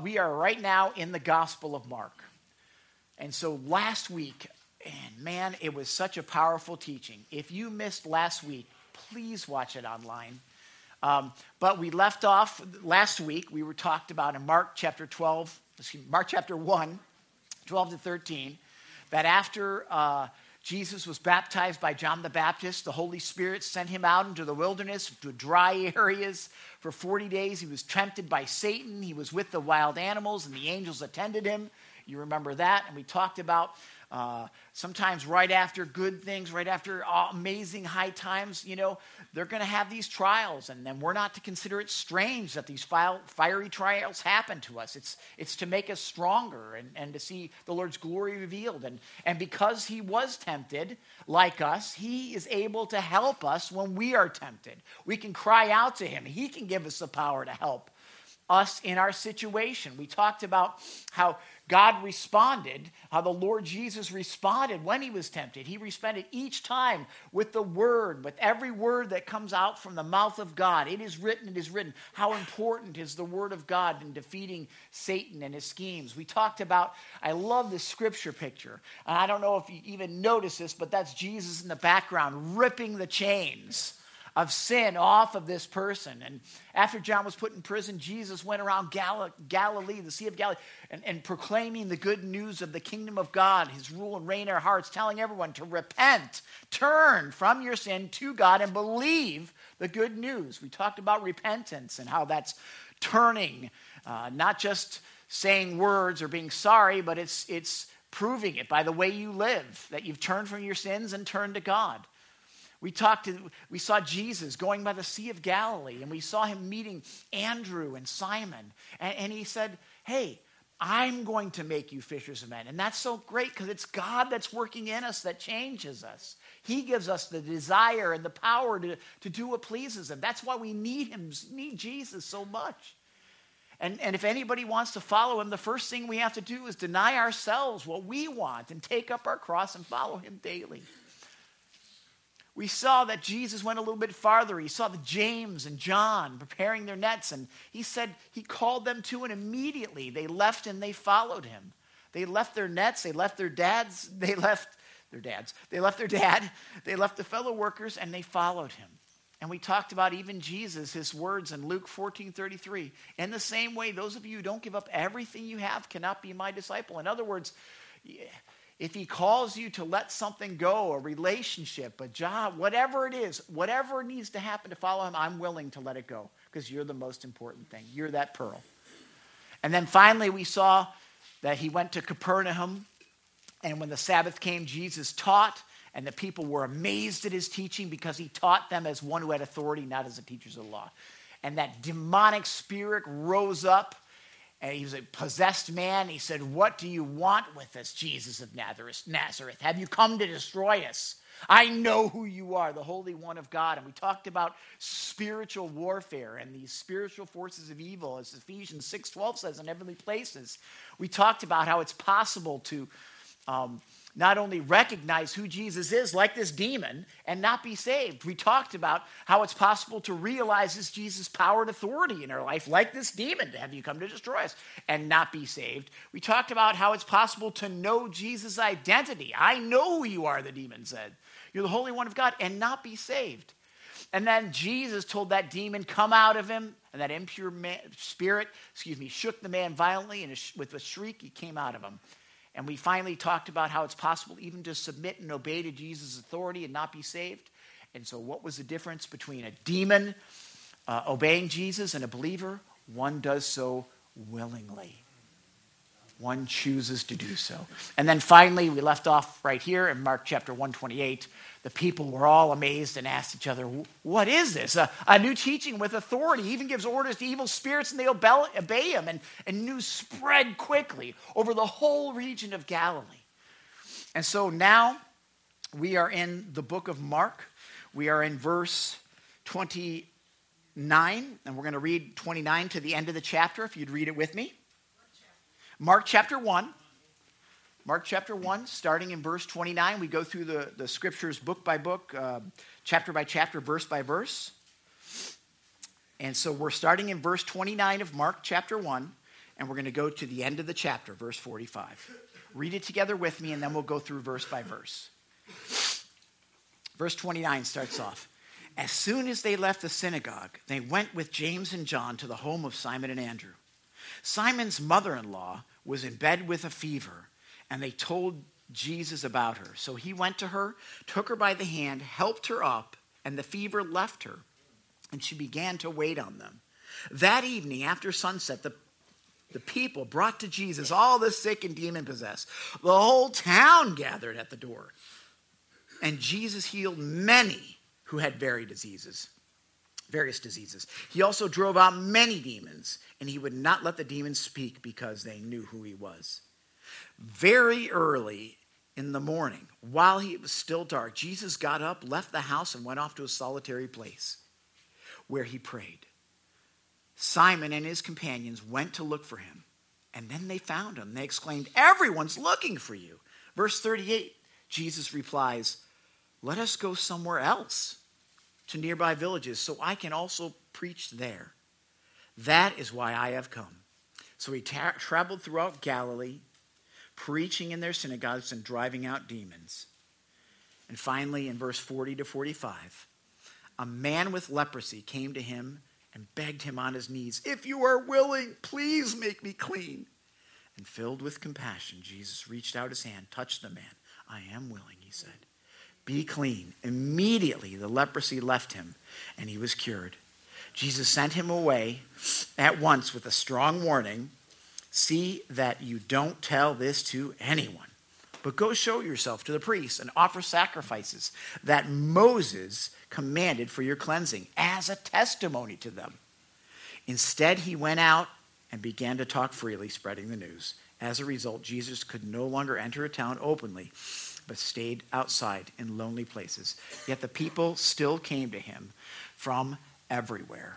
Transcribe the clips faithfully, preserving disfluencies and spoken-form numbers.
We are right now in the Gospel of Mark. And so last week, and man, it was such a powerful teaching. If you missed last week, please watch it online. Um, but we left off last week, we were talked about in Mark chapter twelve, excuse me, Mark chapter one, twelve to thirteen, that after uh, Jesus was baptized by John the Baptist, the Holy Spirit sent him out into the wilderness, to dry areas. For forty days, he was tempted by Satan. He was with the wild animals, and the angels attended him. You remember that. And we talked about uh, sometimes right after good things, right after amazing high times, you know, they're going to have these trials. And then we're not to consider it strange that these fiery trials happen to us. It's it's to make us stronger and, and to see the Lord's glory revealed. And, and because he was tempted like us, he is able to help us when we are tempted. We can cry out to him. He can give us the power to help us in our situation. We talked about how God responded, how the Lord Jesus responded when he was tempted. He responded each time with the word, with every word that comes out from the mouth of God. It is written, it is written. How important is the word of God in defeating Satan and his schemes? We talked about, I love this scripture picture. And I don't know if you even notice this, but that's Jesus in the background ripping the chains of sin off of this person. And after John was put in prison, Jesus went around Gal- Galilee, the Sea of Galilee, and, and proclaiming the good news of the kingdom of God, his rule and reign in our hearts, telling everyone to repent, turn from your sin to God, and believe the good news. We talked about repentance and how that's turning, uh, not just saying words or being sorry, but it's it's proving it by the way you live, that you've turned from your sins and turned to God. We talked to, we saw Jesus going by the Sea of Galilee, and we saw him meeting Andrew and Simon. And, and he said, hey, I'm going to make you fishers of men. And that's so great because it's God that's working in us that changes us. He gives us the desire and the power to, to do what pleases him. That's why we need him, need Jesus so much. And, and if anybody wants to follow him, the first thing we have to do is deny ourselves what we want and take up our cross and follow him daily. We saw that Jesus went a little bit farther. He saw the James and John preparing their nets, and he said he called them to, and immediately they left and they followed him. They left their nets, they left their dads, they left their dads, they left their dad, they left the fellow workers, and they followed him. And we talked about even Jesus, his words in Luke fourteen thirty-three. In the same way, those of you who don't give up everything you have cannot be my disciple. In other words, yeah, if he calls you to let something go, a relationship, a job, whatever it is, whatever needs to happen to follow him, I'm willing to let it go because you're the most important thing. You're that pearl. And then finally we saw that he went to Capernaum, and when the Sabbath came, Jesus taught, and the people were amazed at his teaching because he taught them as one who had authority, not as the teachers of the law. And that demonic spirit rose up. And he was a possessed man. He said, what do you want with us, Jesus of Nazareth? Have you come to destroy us? I know who you are, the Holy One of God. And we talked about spiritual warfare and these spiritual forces of evil, as Ephesians six twelve says, in heavenly places. We talked about how it's possible to um, not only recognize who Jesus is, like this demon, and not be saved. We talked about how it's possible to realize this Jesus' power and authority in our life, like this demon, to have you come to destroy us, and not be saved. We talked about how it's possible to know Jesus' identity. I know who you are, the demon said. You're the Holy One of God, and not be saved. And then Jesus told that demon, come out of him, and that impure man, spirit, excuse me, shook the man violently, and with a shriek, he came out of him. And we finally talked about how it's possible even to submit and obey to Jesus' authority and not be saved. And so what was the difference between a demon uh, obeying Jesus and a believer? One does so willingly. One chooses to do so. And then finally, we left off right here in Mark chapter one twenty-eight. The people were all amazed and asked each other, what is this? A, a new teaching with authority. He even gives orders to evil spirits and they obey, obey him. And, and news spread quickly over the whole region of Galilee. And so now we are in the book of Mark. We are in verse twenty-nine. And we're going to read twenty-nine to the end of the chapter, if you'd read it with me. Mark chapter one. Mark chapter one, starting in verse twenty-nine. We go through the, the scriptures book by book, uh, chapter by chapter, verse by verse. And so we're starting in verse twenty-nine of Mark chapter one. and we're going to go to the end of the chapter, verse forty-five. Read it together with me, and then we'll go through verse by verse. Verse twenty-nine starts off. As soon as they left the synagogue, they went with James and John to the home of Simon and Andrew. Simon's mother-in-law was in bed with a fever, and they told Jesus about her. So he went to her, took her by the hand, helped her up, and the fever left her, and she began to wait on them. That evening, after sunset, the, the people brought to Jesus all the sick and demon-possessed. The whole town gathered at the door, and Jesus healed many who had varied diseases, various diseases. He also drove out many demons, and he would not let the demons speak because they knew who he was. Very early in the morning, while it was still dark, Jesus got up, left the house, and went off to a solitary place where he prayed. Simon and his companions went to look for him, and then they found him. They exclaimed, "Everyone's looking for you." Verse thirty-eight, Jesus replies, "Let us go somewhere else, to nearby villages, so I can also preach there. That is why I have come." So he ta- traveled throughout Galilee, preaching in their synagogues and driving out demons. And finally, in verse forty to forty-five, a man with leprosy came to him and begged him on his knees, "If you are willing, please make me clean." And filled with compassion, Jesus reached out his hand, touched the man. "I am willing," he said. "Be clean." Immediately the leprosy left him, and he was cured. Jesus sent him away at once with a strong warning. "See that you don't tell this to anyone, but go show yourself to the priests and offer sacrifices that Moses commanded for your cleansing as a testimony to them." Instead, he went out and began to talk freely, spreading the news. As a result, Jesus could no longer enter a town openly, but stayed outside in lonely places. Yet the people still came to him from everywhere.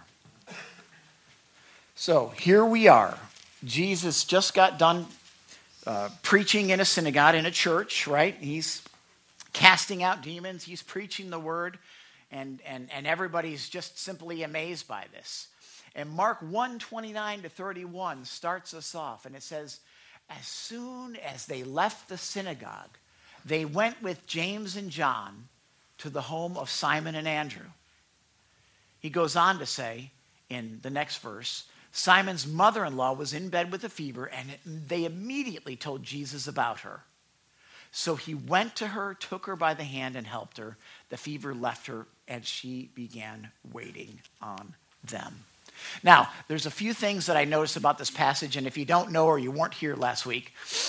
So here we are. Jesus just got done uh, preaching in a synagogue, in a church, right? He's casting out demons. He's preaching the word. And, and, and everybody's just simply amazed by this. And Mark one twenty-nine to thirty-one starts us off. And it says, as soon as they left the synagogue, they went with James and John to the home of Simon and Andrew. He goes on to say in the next verse, Simon's mother-in-law was in bed with a fever, and they immediately told Jesus about her. So he went to her, took her by the hand, and helped her. The fever left her, and she began waiting on them. Now, there's a few things that I noticed about this passage, and if you don't know or you weren't here last week,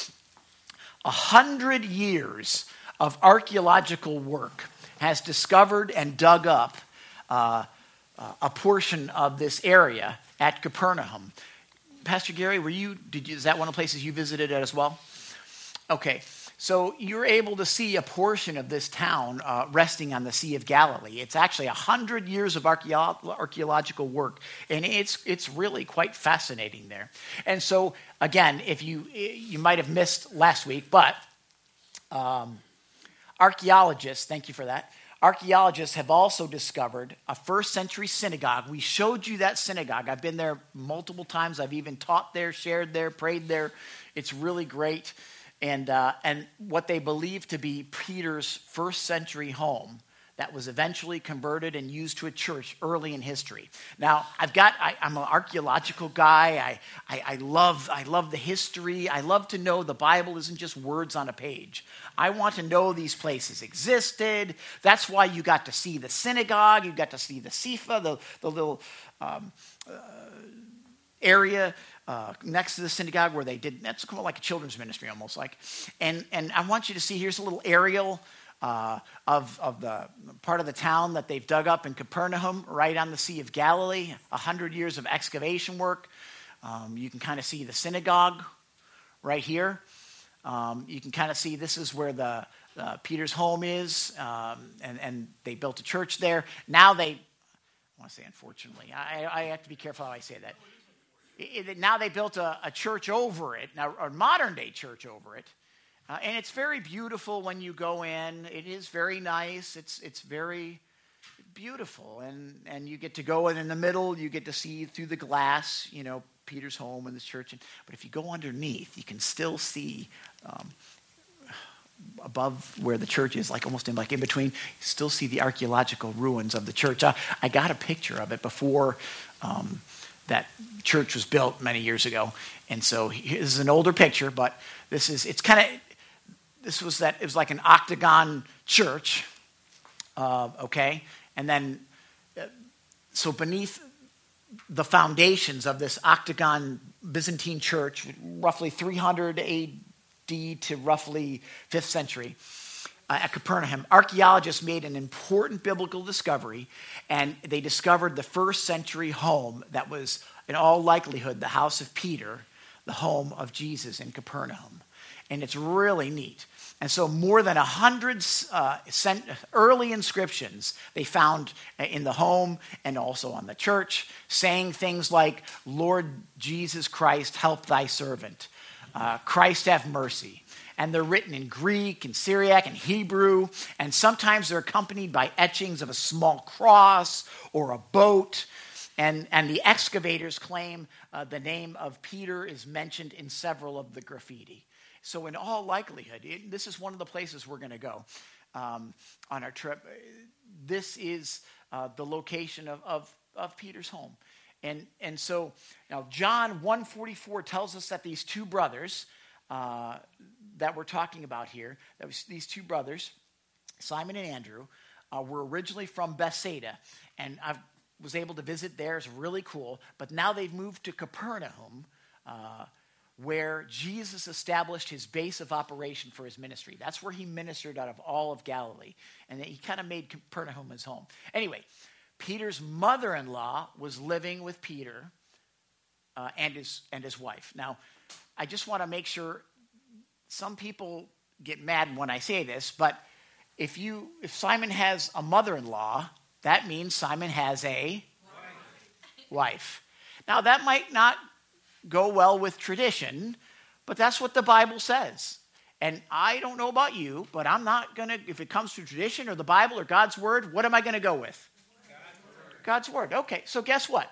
a hundred years of archaeological work has discovered and dug up uh, uh, a portion of this area at Capernaum. Pastor Gary, were you, did you, is that one of the places you visited as well? Okay, so you're able to see a portion of this town uh, resting on the Sea of Galilee. It's actually a hundred years of archeo- archaeological work, and it's it's really quite fascinating there. And so, again, if you you might have missed last week, but um, archaeologists, thank you for that. Archaeologists have also discovered a first century synagogue. We showed you that synagogue. I've been there multiple times. I've even taught there, shared there, prayed there. It's really great. And uh, and what they believe to be Peter's first century home that was eventually converted and used to a church early in history. Now, I've got, I, I'm an archaeological guy. I, I, I love I love the history. I love to know the Bible isn't just words on a page. I want to know these places existed. That's why you got to see the synagogue. You got to see the Sifa, the, the little um, uh, area Uh, next to the synagogue where they did, that's kind of like a children's ministry almost like. And and I want you to see, here's a little aerial uh, of, of the part of the town that they've dug up in Capernaum, right on the Sea of Galilee, a hundred years of excavation work. Um, you can kind of see the synagogue right here. Um, you can kind of see this is where the uh, Peter's home is, um, and, and they built a church there. Now they, I want to say unfortunately, I, I have to be careful how I say that. It, it, now they built a, a church over it, now a modern day church over it, uh, and it's very beautiful when you go in. It is very nice. It's it's very beautiful, and and you get to go in in the middle. You get to see through the glass, you know, Peter's home and this church. And, but if you go underneath, you can still see um, above where the church is, like almost in like in between, you still see the archaeological ruins of the church. I, I got a picture of it before um, that church was built many years ago. And so this is an older picture, but this is, it's kind of, this was that, it was like an octagon church, uh, okay? And then, uh, so beneath the foundations of this octagon Byzantine church, roughly three hundred A D to roughly fifth century, uh, at Capernaum, archaeologists made an important biblical discovery, and they discovered the first century home that was, in all likelihood, the house of Peter, the home of Jesus in Capernaum. And it's really neat. And so more than a hundred uh, early inscriptions they found in the home and also on the church, saying things like, Lord Jesus Christ, help thy servant. Uh, Christ have mercy. And they're written in Greek and Syriac and Hebrew, and sometimes they're accompanied by etchings of a small cross or a boat. And, and the excavators claim uh, the name of Peter is mentioned in several of the graffiti. So in all likelihood, it, this is one of the places we're going to go um, on our trip. This is uh, the location of, of, of Peter's home. And, and so now John one forty-four tells us that these two brothers uh, that we're talking about here, that was these two brothers, Simon and Andrew, uh, were originally from Bethsaida. And I was able to visit there. It's really cool. But now they've moved to Capernaum, uh, where Jesus established his base of operation for his ministry. That's where he ministered out of all of Galilee. And he kind of made Capernaum his home. Anyway, Peter's mother-in-law was living with Peter uh, and his and his wife. Now, I just want to make sure, some people get mad when I say this, but if you if Simon has a mother-in-law, that means Simon has a wife. wife. Now, that might not go well with tradition, but that's what the Bible says. And I don't know about you, but I'm not going to, if it comes to tradition or the Bible or God's word, what am I going to go with? God's word. God's word. Okay, so guess what?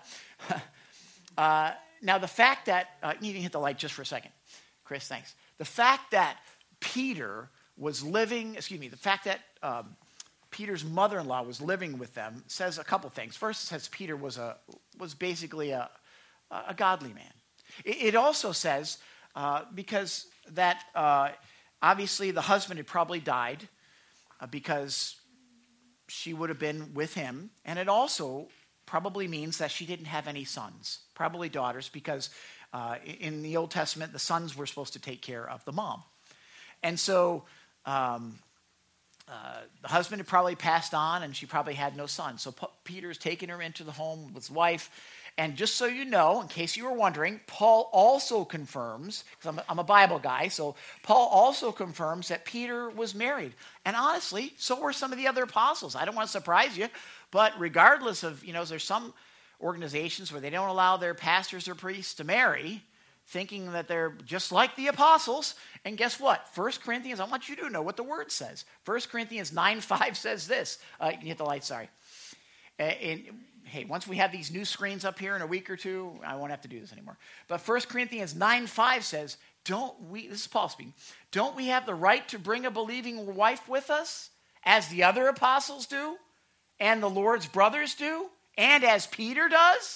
uh, now, the fact that, uh, you can hit the light just for a second. Chris, thanks. The fact that Peter was living, excuse me, the fact that um, Peter's mother-in-law was living with them says a couple things. First, it says Peter was a was basically a, a godly man. It also says, uh, because that uh, obviously the husband had probably died uh, because she would have been with him. And it also probably means that she didn't have any sons, probably daughters, because uh, in the Old Testament, the sons were supposed to take care of the mom. And so um, uh, the husband had probably passed on, and she probably had no sons. So P- Peter's taking her into the home with his wife. And just so you know, in case you were wondering, Paul also confirms, because I'm, I'm a Bible guy, so Paul also confirms that Peter was married. And honestly, so were some of the other apostles. I don't want to surprise you, but regardless of, you know, there's some organizations where they don't allow their pastors or priests to marry, thinking that they're just like the apostles. And guess what? First Corinthians, I want you to know what the word says. First Corinthians nine five says this. Uh, you can hit the light, sorry. Uh, in, Hey, once we have these new screens up here in a week or two, I won't have to do this anymore. But First Corinthians nine five says, don't we, this is Paul speaking, don't we have the right to bring a believing wife with us, as the other apostles do, and the Lord's brothers do, and as Peter does?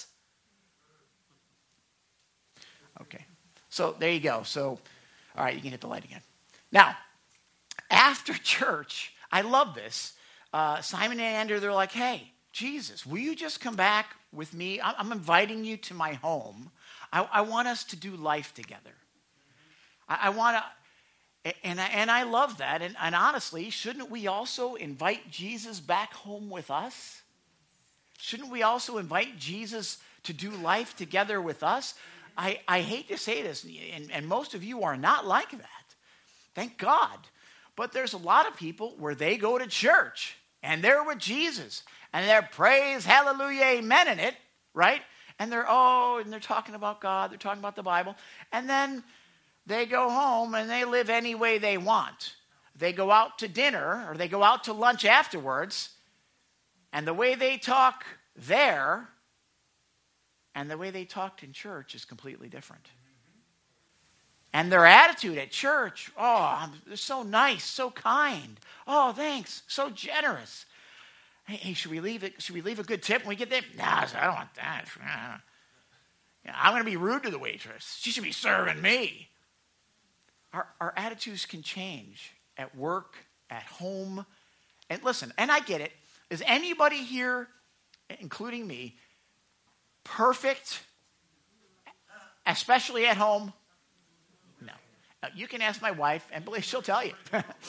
Okay, so there you go. So, all right, you can hit the light again. Now, after church, I love this. Uh, Simon and Andrew, they're like, hey, Jesus, will you just come back with me? I'm inviting you to my home. I, I want us to do life together. I, I want to, and I, and I love that. And, and honestly, shouldn't we also invite Jesus back home with us? Shouldn't we also invite Jesus to do life together with us? I, I hate to say this, and, and most of you are not like that. Thank God. But there's a lot of people where they go to church, and they're with Jesus. And they're praise, hallelujah, amen in it, right? And they're, oh, and they're talking about God. They're talking about the Bible. And then they go home and they live any way they want. They go out to dinner or they go out to lunch afterwards. And the way they talk there And the way they talked in church is completely different. And their attitude at church, oh, they're so nice, so kind. Oh, thanks, so generous. Hey, hey should we leave it? Should we leave a good tip when we get there? No, I don't want that. Yeah, I'm going to be rude to the waitress. She should be serving me. Our, our attitudes can change at work, at home. And listen, and I get it. Is anybody here, including me, perfect, especially at home? No. Now, you can ask my wife, and believe she'll tell you.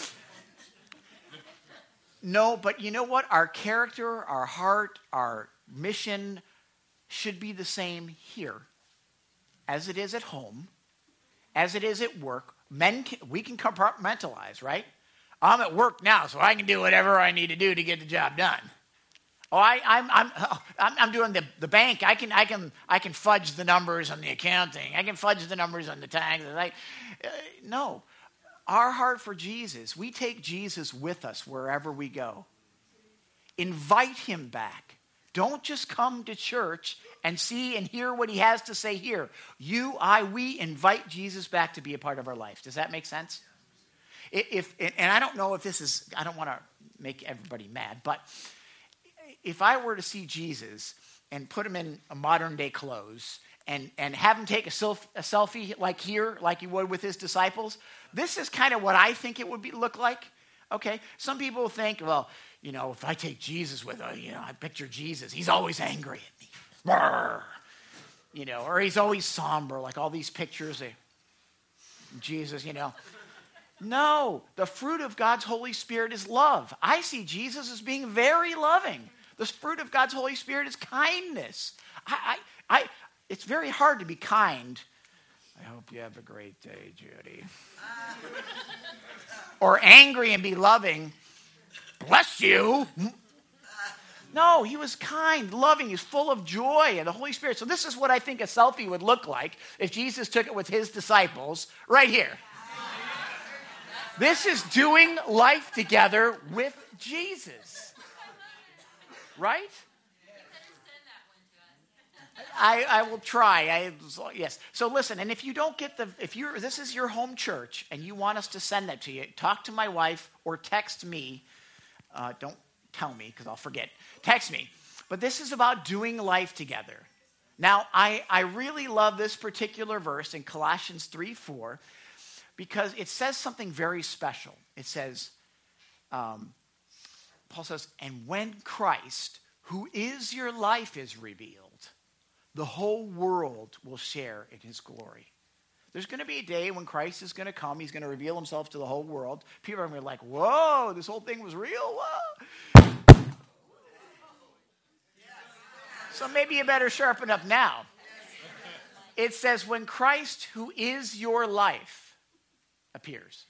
No, but you know what? Our character, our heart, our mission should be the same here as it is at home, as it is at work. Men, can, we can compartmentalize, right? I'm at work now, so I can do whatever I need to do to get the job done. Oh, I, I'm, I'm, I'm, I'm doing the, the bank. I can, I can, I can fudge the numbers on the accounting. I can fudge the numbers on the taxes. I, uh, no, our heart for Jesus. We take Jesus with us wherever we go. Invite him back. Don't just come to church and see and hear what he has to say here. You, I, we invite Jesus back to be a part of our life. Does that make sense? If, and I don't know if this is, I don't want to make everybody mad, but if I were to see Jesus and put him in a modern day clothes and, and have him take a, self, a selfie like here, like he would with his disciples, this is kind of what I think it would be, look like. Okay, some people think, well, you know, if I take Jesus with us, you know, I picture Jesus, he's always angry at me. Brr. You know, or he's always somber, like all these pictures of Jesus, you know. No, the fruit of God's Holy Spirit is love. I see Jesus as being very loving. The fruit of God's Holy Spirit is kindness. I, I, I, it's very hard to be kind. I hope you have a great day, Judy. Or angry and be loving. Bless you. No, he was kind, loving. He's full of joy and the Holy Spirit. So this is what I think a selfie would look like if Jesus took it with his disciples right here. This is doing life together with Jesus. Right? I, I will try. I, yes. So listen, and if you don't get the, if you're, this is your home church and you want us to send that to you, talk to my wife or text me. Uh, don't tell me because I'll forget. Text me. But this is about doing life together. Now, I, I really love this particular verse in Colossians three four because it says something very special. It says, um, Paul says, and when Christ, who is your life, is revealed, the whole world will share in his glory. There's going to be a day when Christ is going to come. He's going to reveal himself to the whole world. People are going to be like, whoa, this whole thing was real? Whoa. So maybe you better sharpen up now. It says, when Christ, who is your life, appears,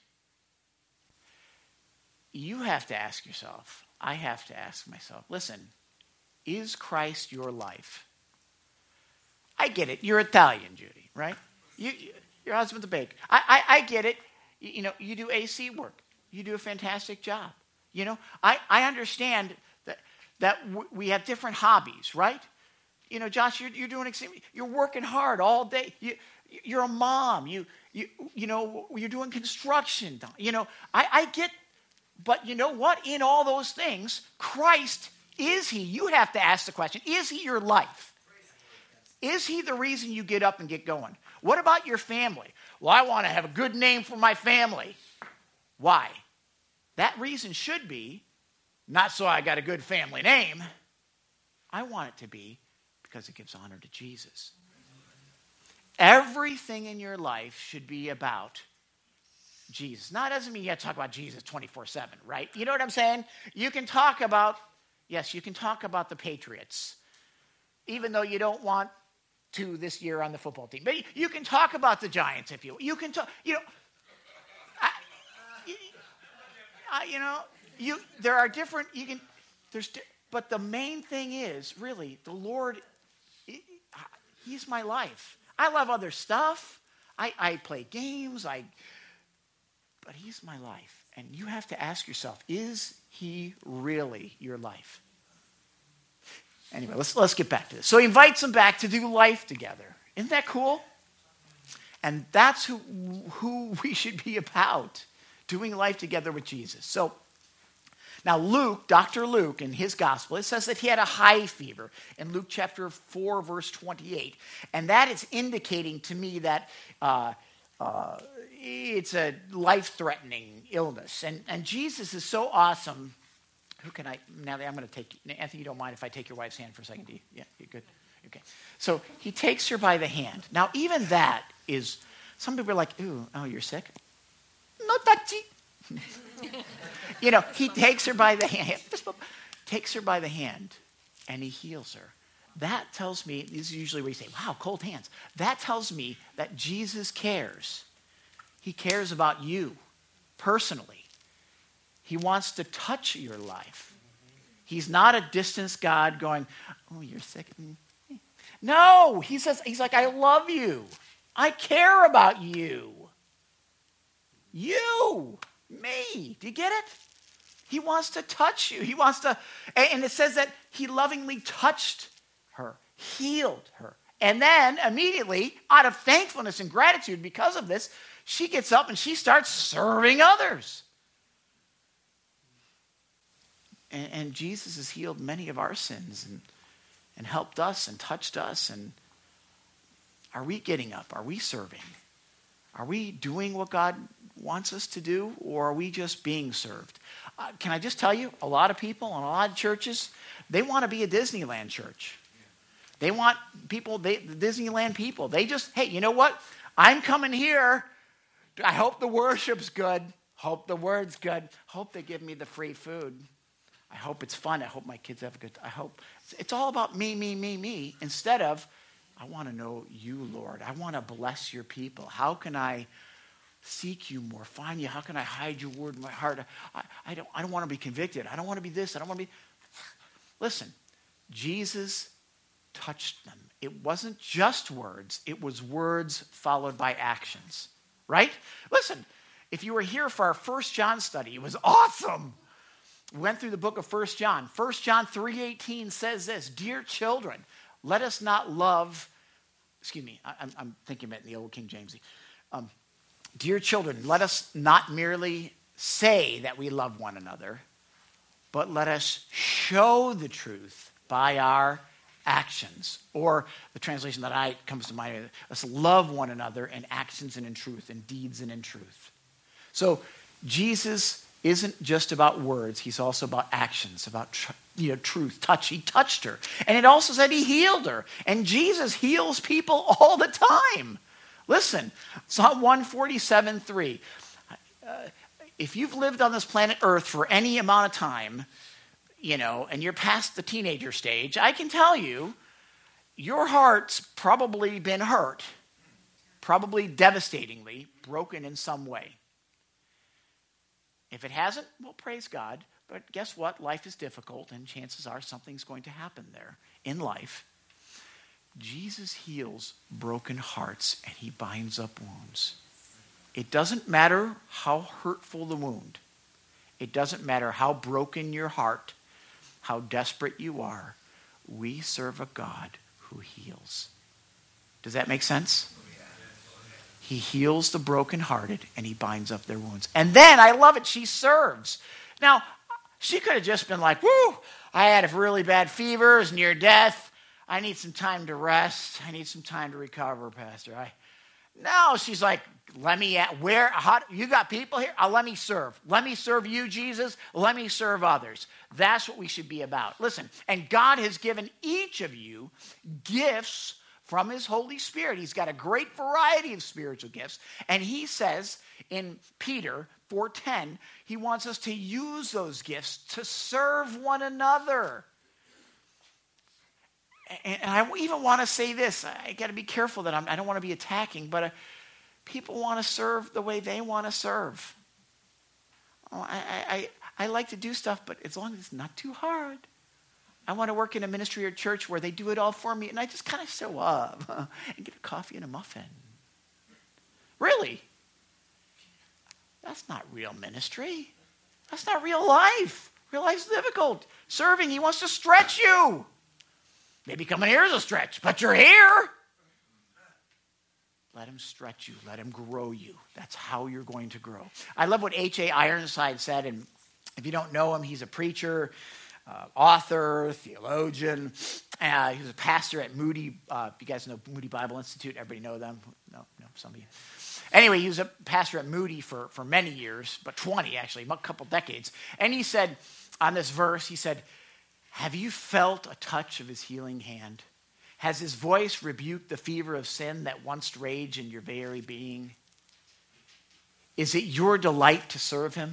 you have to ask yourself, I have to ask myself, listen, is Christ your life? I get it. You're Italian, Judy, right? You, you, your husband's a baker. I, I, I get it. You, you know, you do A C work. You do a fantastic job. You know, I, I understand that that w- we have different hobbies, right? You know, Josh, you're, you're doing, you're working hard all day. You, you're a mom. You, you, you know, you're doing construction. You know, I, I get, but you know what? In all those things, Christ, is he? You have to ask the question, is he your life? Is he the reason you get up and get going? What about your family? Well, I want to have a good name for my family. Why? That reason should be, not so I got a good family name. I want it to be because it gives honor to Jesus. Everything in your life should be about Jesus. Now, it doesn't mean you have to talk about Jesus twenty-four seven, right? You know what I'm saying? You can talk about, yes, you can talk about the Patriots, even though you don't want to this year on the football team. But you can talk about the Giants if you you can talk, you know, I, I, you know, you there are different, you can, there's, but the main thing is really the Lord, he's my life. I love other stuff. I, I play games, I, but he's my life. And you have to ask yourself, is he really your life? Anyway, let's, let's get back to this. So he invites them back to do life together. Isn't that cool? And that's who, who we should be about, doing life together with Jesus. So now Luke, Doctor Luke, in his gospel, it says that he had a high fever in Luke chapter four, verse twenty-eight. And that is indicating to me that uh, uh, it's a life-threatening illness. And, and Jesus is so awesome. Who can I, Natalie, I'm going to take, Anthony, you don't mind if I take your wife's hand for a second, do you? Yeah, you're good. Okay. So he takes her by the hand. Now, even that is, some people are like, ooh, oh, you're sick? No touchy. You know, he takes her by the hand, takes her by the hand, and he heals her. That tells me, this is usually where you say, wow, cold hands. That tells me that Jesus cares. He cares about you personally. He wants to touch your life. He's not a distant God going, oh, you're sick. No, he says, he's like, I love you. I care about you. You. Me. Do you get it? He wants to touch you. He wants to, and it says that he lovingly touched her, healed her. And then immediately, out of thankfulness and gratitude because of this, she gets up and she starts serving others. And, and Jesus has healed many of our sins and, and helped us and touched us. And are we getting up? Are we serving? Are we doing what God wants us to do, or are we just being served? Uh, can I just tell you, a lot of people in a lot of churches, they want to be a Disneyland church. They want people, they, the Disneyland people. They just, hey, you know what? I'm coming here. I hope the worship's good. Hope the word's good. Hope they give me the free food. I hope it's fun. I hope my kids have a good time. I hope. It's all about me, me, me, me, instead of, I want to know you, Lord. I want to bless your people. How can I seek you more, find you? How can I hide your word in my heart? I, I don't, I don't want to be convicted. I don't want to be this. I don't want to be... Listen, Jesus touched them. It wasn't just words. It was words followed by actions, right? Listen, if you were here for our First John study, it was awesome. We went through the book of First John. First John three eighteen says this, dear children, let us not love, excuse me, I, I'm, I'm thinking about it in the old King James. Um, Dear children, let us not merely say that we love one another, but let us show the truth by our actions. Or the translation that I comes to mind, let's love one another in actions and in truth, in deeds and in truth. So Jesus isn't just about words. He's also about actions, about tr- you know, truth, touch. He touched her. And it also said he healed her. And Jesus heals people all the time. Listen, Psalm one forty-seven, three. Uh, if you've lived on this planet Earth for any amount of time, you know, and you're past the teenager stage, I can tell you, your heart's probably been hurt, probably devastatingly broken in some way. If it hasn't, well, praise God. But guess what? Life is difficult, and chances are something's going to happen there in life. Jesus heals broken hearts and he binds up wounds. It doesn't matter how hurtful the wound. It doesn't matter how broken your heart, how desperate you are. We serve a God who heals. Does that make sense? He heals the brokenhearted and he binds up their wounds. And then, I love it, she serves. Now, she could have just been like, whoo, I had a really bad fever, it was near death. I need some time to rest. I need some time to recover, Pastor. I, no, she's like, let me, at, where, how, you got people here? Uh, let me serve. Let me serve you, Jesus. Let me serve others. That's what we should be about. Listen, and God has given each of you gifts from his Holy Spirit. He's got a great variety of spiritual gifts. And he says in Peter four ten, he wants us to use those gifts to serve one another. And I even want to say this. I got to be careful that I'm, I don't want to be attacking, but uh, people want to serve the way they want to serve. Oh, I, I, I like to do stuff, but as long as it's not too hard. I want to work in a ministry or church where they do it all for me, and I just kind of show up and get a coffee and a muffin. Really? That's not real ministry. That's not real life. Real life's difficult. Serving, he wants to stretch you. Maybe coming here is a stretch, but you're here. Let him stretch you. Let him grow you. That's how you're going to grow. I love what H A Ironside said, and if you don't know him, he's a preacher, uh, author, theologian. Uh, he was a pastor at Moody. Uh, you guys know Moody Bible Institute? Everybody know them? No, no, some of you. Anyway, he was a pastor at Moody for, for many years, but twenty actually, a couple decades. And he said on this verse, he said, have you felt a touch of his healing hand? Has his voice rebuked the fever of sin that once raged in your very being? Is it your delight to serve him?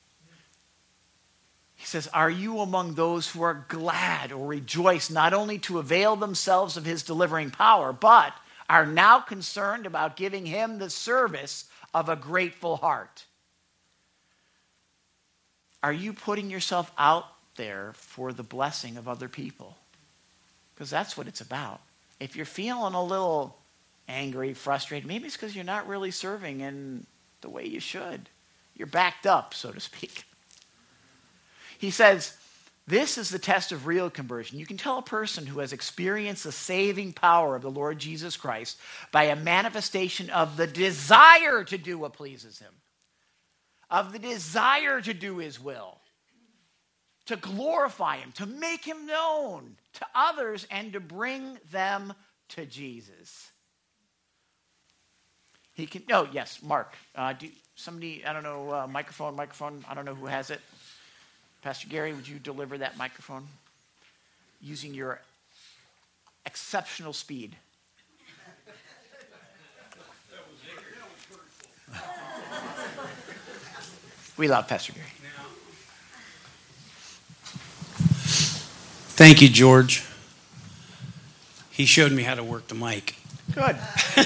He says, are you among those who are glad or rejoice not only to avail themselves of his delivering power, but are now concerned about giving him the service of a grateful heart? Are you putting yourself out there for the blessing of other people? Because that's what it's about. If you're feeling a little angry, frustrated, maybe it's because you're not really serving in the way you should. You're backed up, so to speak. He says, this is the test of real conversion. You can tell a person who has experienced the saving power of the Lord Jesus Christ by a manifestation of the desire to do what pleases him, of the desire to do his will, to glorify him, to make him known to others, and to bring them to Jesus. He can. Oh, yes, Mark. Uh, do somebody? I don't know. Uh, microphone. Microphone. I don't know who has it. Pastor Gary, would you deliver that microphone using your exceptional speed? We love Pastor Gary. Thank you, George. He showed me how to work the mic. Good.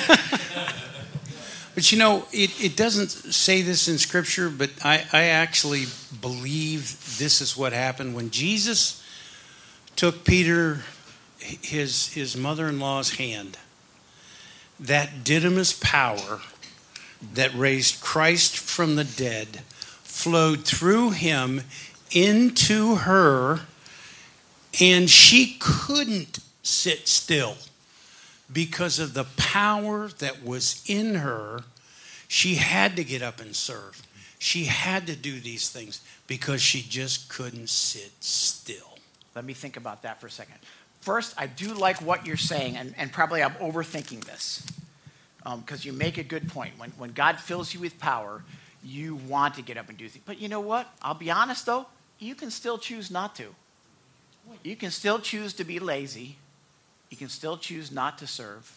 But you know, it, it doesn't say this in Scripture, but I, I actually believe this is what happened. When Jesus took Peter, his, his mother-in-law's hand, that dynamis power that raised Christ from the dead flowed through him into her, and she couldn't sit still because of the power that was in her. She had to get up and serve. She had to do these things because she just couldn't sit still. Let me think about that for a second. First, I do like what you're saying, and, and probably I'm overthinking this, because um, you make a good point. When, when God fills you with power, you want to get up and do things. But you know what? I'll be honest, though. You can still choose not to. You can still choose to be lazy. You can still choose not to serve.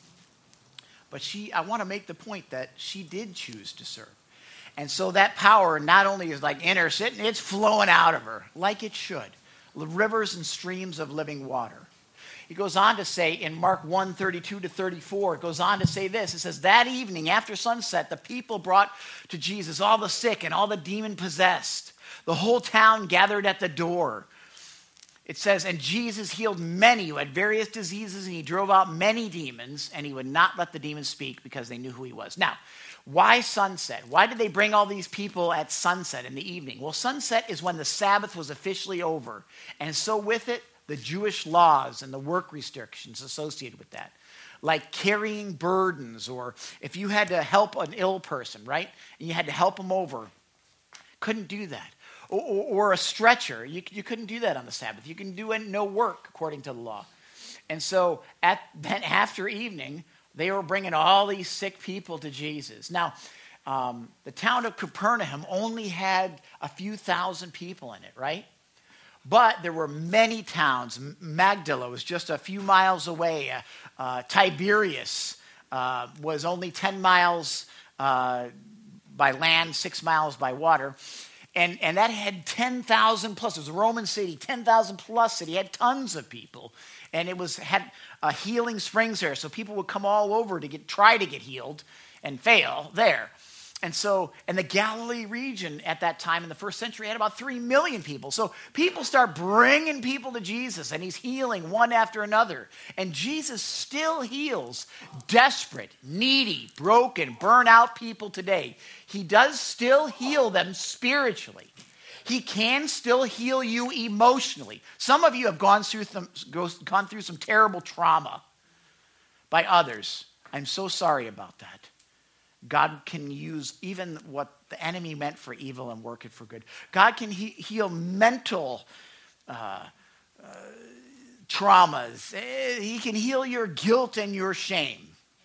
But she, I want to make the point that she did choose to serve. And so that power not only is like in her sitting, it's flowing out of her like it should. Rivers and streams of living water. He goes on to say in Mark one, thirty-two to thirty-four, it goes on to say this. It says, that evening after sunset, the people brought to Jesus all the sick and all the demon-possessed. The whole town gathered at the door. It says, and Jesus healed many who had various diseases, and he drove out many demons, and he would not let the demons speak because they knew who he was. Now, why sunset? Why did they bring all these people at sunset in the evening? Well, sunset is when the Sabbath was officially over, and so with it, the Jewish laws and the work restrictions associated with that, like carrying burdens, or if you had to help an ill person, right, and you had to help them over, couldn't do that. Or, or a stretcher. You, you couldn't do that on the Sabbath. You can do no work according to the law. And so at then after evening, they were bringing all these sick people to Jesus. Now, um, the town of Capernaum only had a few thousand people in it, right? But there were many towns. Magdala was just a few miles away. Uh, uh, Tiberias uh, was only ten miles uh, by land, six miles by water. And, and that had ten thousand plus. It was a Roman city, ten thousand plus city. It had tons of people. And it was had uh, healing springs there. So people would come all over to get try to get healed and fail there. And so, and the Galilee region at that time in the first century had about three million people. So people start bringing people to Jesus, and he's healing one after another. And Jesus still heals desperate, needy, broken, burnt out people today. He does still heal them spiritually. He can still heal you emotionally. Some of you have gone through some, gone through some terrible trauma by others. I'm so sorry about that. God can use even what the enemy meant for evil and work it for good. God can he- heal mental uh, uh, traumas. He can heal your guilt and your shame.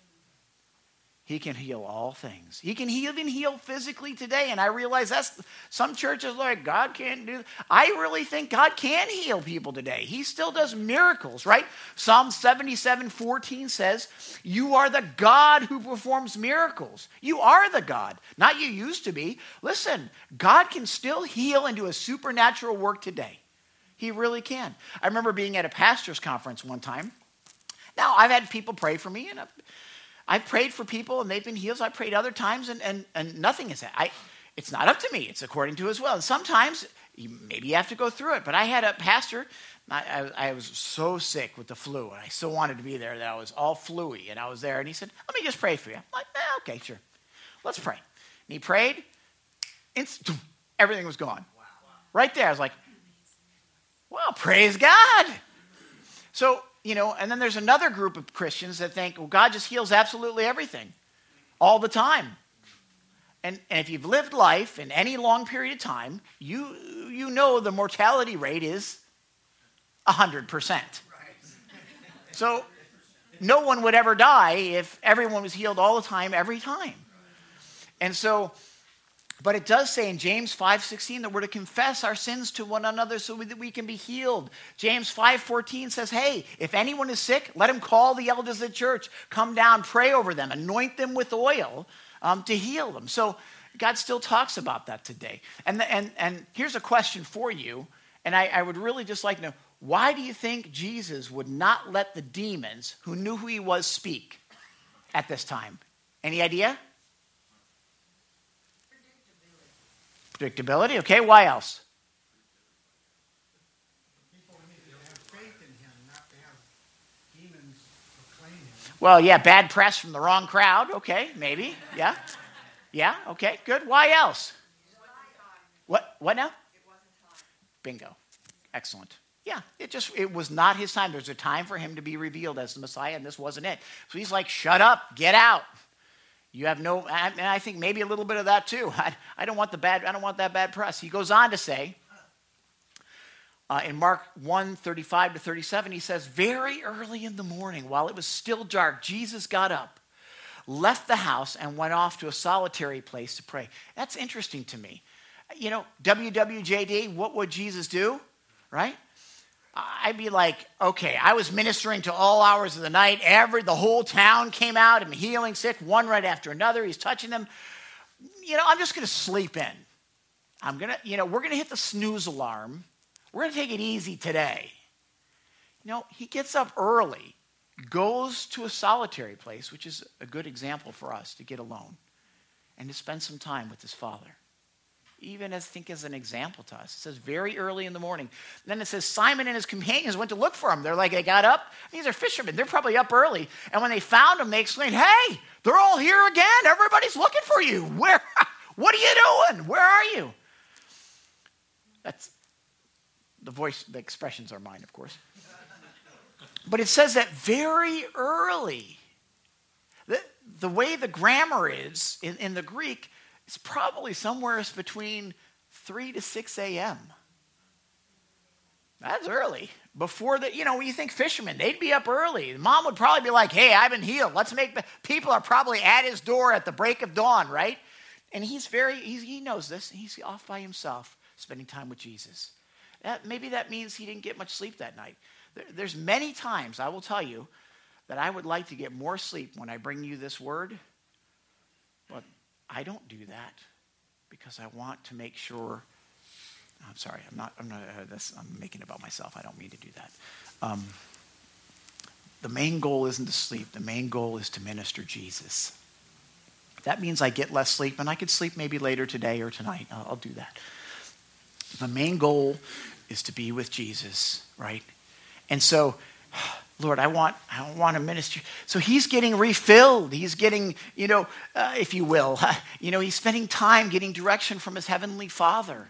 He can heal all things. He can even heal physically today. And I realize that's some churches like, God can't do that. I really think God can heal people today. He still does miracles, right? Psalm seventy-seven fourteen says, you are the God who performs miracles. You are the God, not you used to be. Listen, God can still heal and do a supernatural work today. He really can. I remember being at a pastor's conference one time. Now, I've had people pray for me, and I've, I've prayed for people and they've been healed. I prayed other times and, and, and nothing is that. I, it's not up to me. It's according to his will. And sometimes you, maybe you have to go through it. But I had a pastor. I, I, I was so sick with the flu. And I so wanted to be there that I was all flu-y. And I was there and he said, let me just pray for you. I'm like, eh, okay, sure. Let's pray. And he prayed. Inst- everything was gone. Wow. Right there. I was like, well, praise God. So, you know, and then there's another group of Christians that think, well, God just heals absolutely everything all the time. And, and if you've lived life in any long period of time, you you know the mortality rate is one hundred percent. So no one would ever die if everyone was healed all the time, every time. And so, but it does say in James five sixteen that we're to confess our sins to one another so that we can be healed. James five fourteen says, hey, if anyone is sick, let him call the elders of the church. Come down, pray over them, anoint them with oil um, to heal them. So God still talks about that today. And, the, and, and here's a question for you, and I, I would really just like to know, why do you think Jesus would not let the demons who knew who he was speak at this time? Any idea? Predictability. Okay, why else? People need to have faith in him, not to have demons proclaim him. Well, yeah, bad press from the wrong crowd. Okay, maybe. Yeah. Yeah, okay, good. Why else? What What now? Bingo. Excellent. Yeah, it just it was not his time. There's a time for him to be revealed as the Messiah, and this wasn't it. So he's like, shut up, get out. You have no, and I think maybe a little bit of that too. I, I don't want the bad, I don't want that bad press. He goes on to say, uh, in Mark one, thirty-five to thirty-seven, he says, very early in the morning, while it was still dark, Jesus got up, left the house, and went off to a solitary place to pray. That's interesting to me. You know, W W J D, what would Jesus do? Right? I'd be like, okay, I was ministering to all hours of the night. Every the whole town came out and healing sick, one right after another. He's touching them. You know, I'm just going to sleep in. I'm going to, you know, we're going to hit the snooze alarm. We're going to take it easy today. You know, he gets up early, goes to a solitary place, which is a good example for us to get alone and to spend some time with his Father. Even as think as an example to us. It says very early in the morning. And then it says Simon and his companions went to look for him. They're like, they got up. These are fishermen. They're probably up early. And when they found him, they exclaimed, hey, they're all here again. Everybody's looking for you. Where? What are you doing? Where are you? That's the voice, the expressions are mine, of course. But it says that very early. The, the way the grammar is in, in the Greek, it's probably somewhere between three to six a.m. That's early. Before the, you know, when you think fishermen, they'd be up early. Mom would probably be like, hey, I've been healed. Let's make, people are probably at his door at the break of dawn, right? And he's very, he's, he knows this. He's off by himself, spending time with Jesus. That, maybe that means he didn't get much sleep that night. There, there's many times, I will tell you, that I would like to get more sleep when I bring you this word. But I don't do that because I want to make sure. I'm sorry. I'm not. I'm not. Uh, this, I'm making it about myself. I don't mean to do that. Um, the main goal isn't to sleep. The main goal is to minister Jesus. That means I get less sleep, and I could sleep maybe later today or tonight. I'll, I'll do that. The main goal is to be with Jesus, right? And so, Lord, I want I want to minister. So he's getting refilled. He's getting, you know, uh, if you will, you know, he's spending time getting direction from his heavenly Father.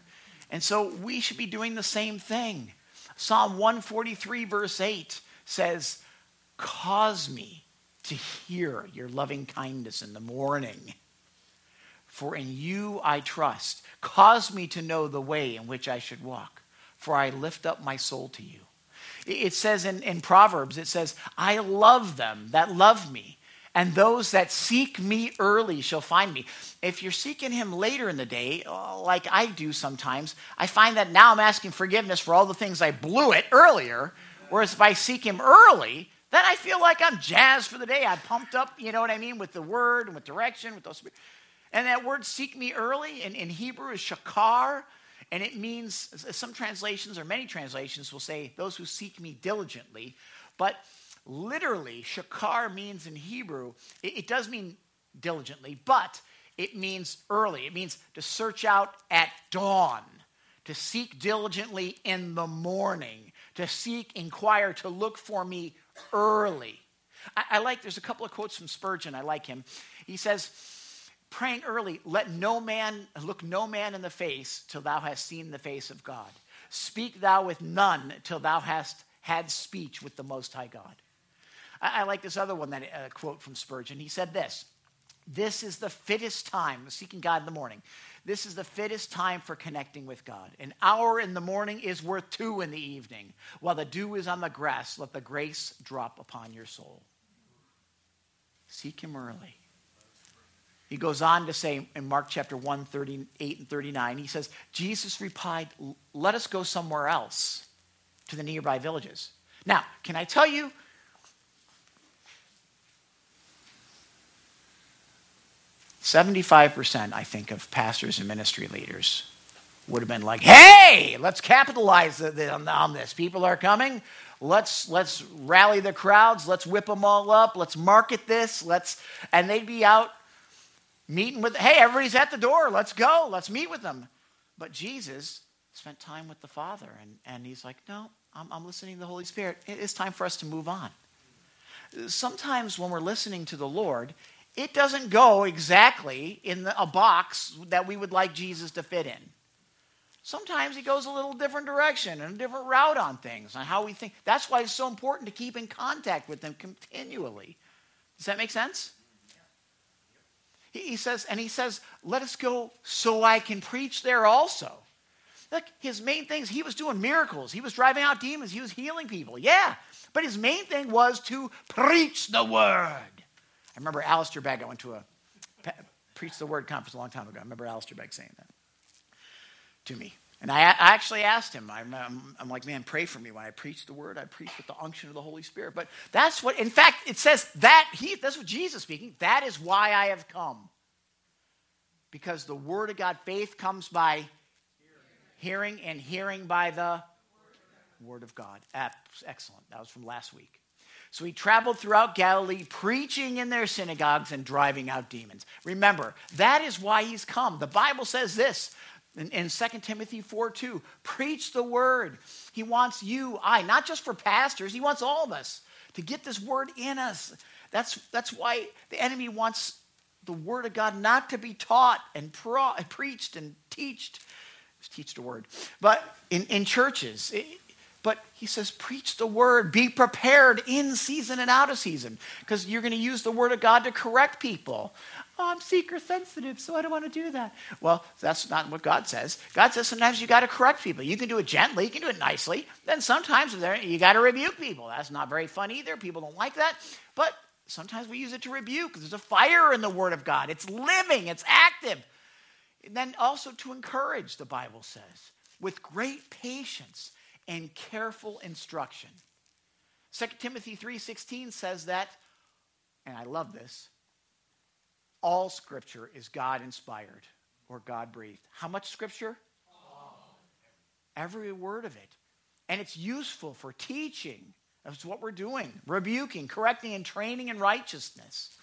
And so we should be doing the same thing. Psalm one forty-three verse eight says, cause me to hear your loving kindness in the morning. For in you I trust. Cause me to know the way in which I should walk. For I lift up my soul to you. It says in, in Proverbs, it says, I love them that love me. And those that seek me early shall find me. If you're seeking him later in the day, like I do sometimes, I find that now I'm asking forgiveness for all the things I blew it earlier. Whereas if I seek him early, then I feel like I'm jazzed for the day. I'm pumped up, you know what I mean, with the word and with direction, with those. And that word seek me early in, in Hebrew is shakar. And it means, some translations or many translations will say, those who seek me diligently. But literally, shakar means in Hebrew, it, it does mean diligently, but it means early. It means to search out at dawn, to seek diligently in the morning, to seek, inquire, to look for me early. I, I like, there's a couple of quotes from Spurgeon. I like him. He says, praying early, let no man, look no man in the face till thou hast seen the face of God. Speak thou with none till thou hast had speech with the Most High God. I, I like this other one, that uh, quote from Spurgeon. He said this, this is the fittest time, seeking God in the morning. This is the fittest time for connecting with God. An hour in the morning is worth two in the evening. While the dew is on the grass, let the grace drop upon your soul. Seek him early. He goes on to say in Mark chapter one, thirty-eight and thirty-nine, he says, Jesus replied, let us go somewhere else to the nearby villages. Now, can I tell you, seventy-five percent, I think, of pastors and ministry leaders would have been like, hey, let's capitalize on this. People are coming. Let's let's rally the crowds. Let's whip them all up. Let's market this. Let's, and they'd be out meeting with, hey, everybody's at the door. Let's go. Let's meet with them. But Jesus spent time with the Father, and, and he's like, no, I'm, I'm listening to the Holy Spirit. It's time for us to move on. Sometimes when we're listening to the Lord, it doesn't go exactly in the, a box that we would like Jesus to fit in. Sometimes he goes a little different direction and a different route on things, on how we think. That's why it's so important to keep in contact with him continually. Does that make sense? He says, and he says, let us go so I can preach there also. Look, his main things, he was doing miracles. He was driving out demons. He was healing people. Yeah. But his main thing was to preach the word. I remember Alistair Begg. I went to a Preach the Word conference a long time ago. I remember Alistair Begg saying that to me. And I, I actually asked him, I'm, I'm, I'm like, man, pray for me. When I preach the word, I preach with the unction of the Holy Spirit. But that's what, in fact, it says that, he, that's what Jesus speaking, that is why I have come. Because the word of God, faith comes by hearing, hearing and hearing by the word of God. Excellent. That was from last week. So he traveled throughout Galilee, preaching in their synagogues and driving out demons. Remember, that is why he's come. The Bible says this, In, in Second Timothy four two, preach the word. He wants you, I, not just for pastors, he wants all of us to get this word in us. That's, that's why the enemy wants the word of God not to be taught and pro, preached and teached. Teach the word. But in, in churches, it, but he says, preach the word. Be prepared in season and out of season. Because you're going to use the word of God to correct people. Oh, I'm seeker sensitive, so I don't want to do that. Well, that's not what God says. God says sometimes you got to correct people. You can do it gently, you can do it nicely. Then sometimes you got to rebuke people. That's not very fun either. People don't like that. But sometimes we use it to rebuke. There's a fire in the word of God. It's living, it's active. And then also to encourage, the Bible says, with great patience and careful instruction. Second Timothy three sixteen says that, and I love this, all Scripture is God-inspired or God-breathed. How much Scripture? All. Every word of it. And it's useful for teaching. That's what we're doing. Rebuking, correcting, and training in righteousness.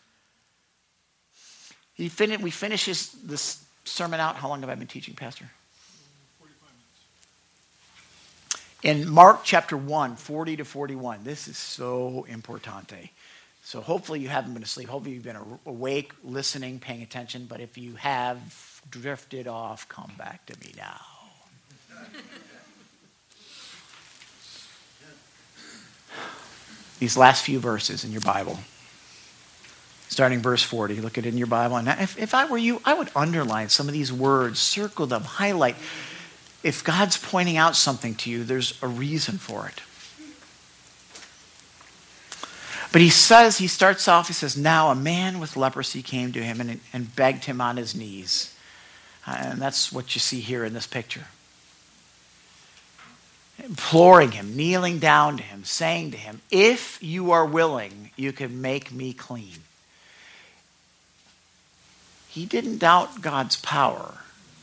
He fin- we finish his, this sermon out. How long have I been teaching, Pastor? forty-five minutes. In Mark chapter one, forty to forty-one. This is so importante. So hopefully you haven't been asleep. Hopefully you've been awake, listening, paying attention. But if you have drifted off, come back to me now. These last few verses in your Bible. Starting verse forty. Look at it in your Bible. And if, if I were you, I would underline some of these words, circle them, highlight. If God's pointing out something to you, there's a reason for it. But he says, he starts off, he says, now a man with leprosy came to him and, and begged him on his knees. Uh, and that's what you see here in this picture. Imploring him, kneeling down to him, saying to him, if you are willing, you can make me clean. He didn't doubt God's power.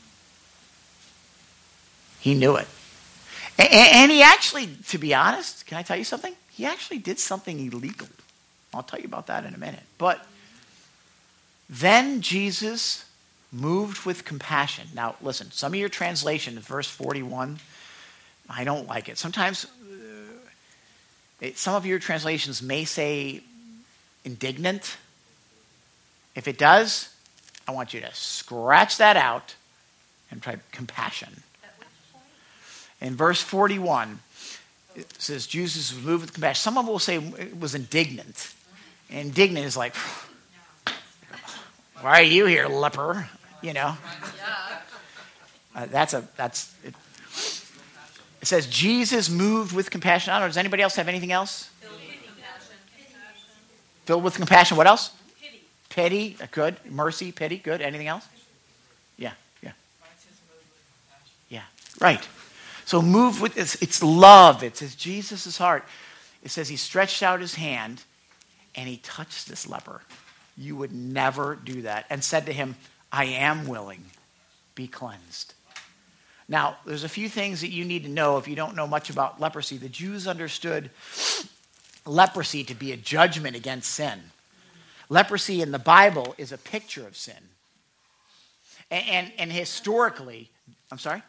He knew it. And, and he actually, to be honest, can I tell you something? He actually did something illegal. I'll tell you about that in a minute. But then Jesus moved with compassion. Now, listen, some of your translation, verse forty-one, I don't like it. Sometimes, uh, it, some of your translations may say indignant. If it does, I want you to scratch that out and try compassion. In verse forty-one, it says Jesus was moved with compassion. Some of them will say it was indignant. Indignant is like, why are you here, leper? You know. Uh, that's a that's. It, it says Jesus moved with compassion. I don't know. Does anybody else have anything else? Filled with compassion. Filled with compassion. What else? Pity. Pity. Good. Mercy. Pity. Good. Anything else? Yeah. Yeah. Yeah. Right. So move with it's, it's love. It says Jesus' heart. It says he stretched out his hand and he touched this leper. You would never do that. And said to him, I am willing. Be cleansed. Now, there's a few things that you need to know if you don't know much about leprosy. The Jews understood leprosy to be a judgment against sin. Leprosy in the Bible is a picture of sin. And, and, and historically, I'm sorry?